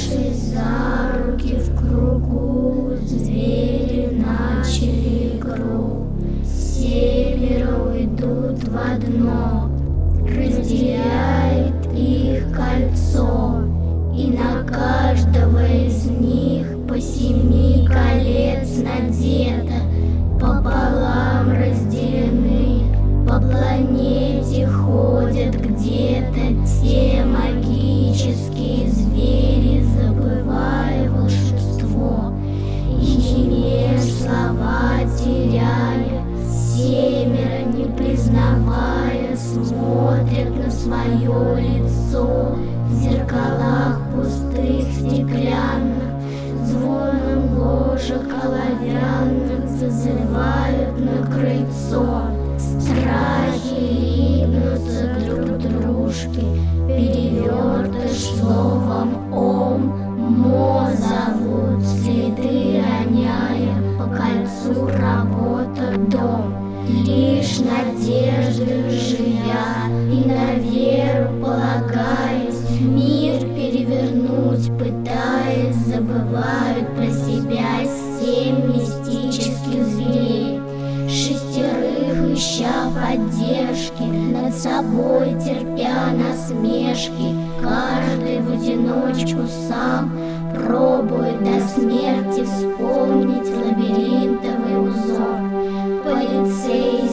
Взявшись за руки в кругу, звери начали игру. Семеро уйдут в одно, разделяет их кольцо, и на каждого из них по 7 колец надето, пополам разделены, по планете ходят где-то те магические звери, забывая волшебство, и не слова теряя, семеро, не признавая, смотрят на свое лицо в зеркалах пустых стеклянных, звоном ложек оловянных зазывают на крыльцо. Страхи липнутся друг к дружке, перевертыш словом «Ом», «Мо» зовут, следы роняя, по кольцу работа дом. Лишь надеждой живя и на веру полагаясь, мир перевернуть пытаясь, забывают про себя 7 мистических зверей. 6 ища поддержки, над собой терпя насмешки, каждый в одиночку сам пробует до смерти вспомнить лабиринтовый узор. Полицейский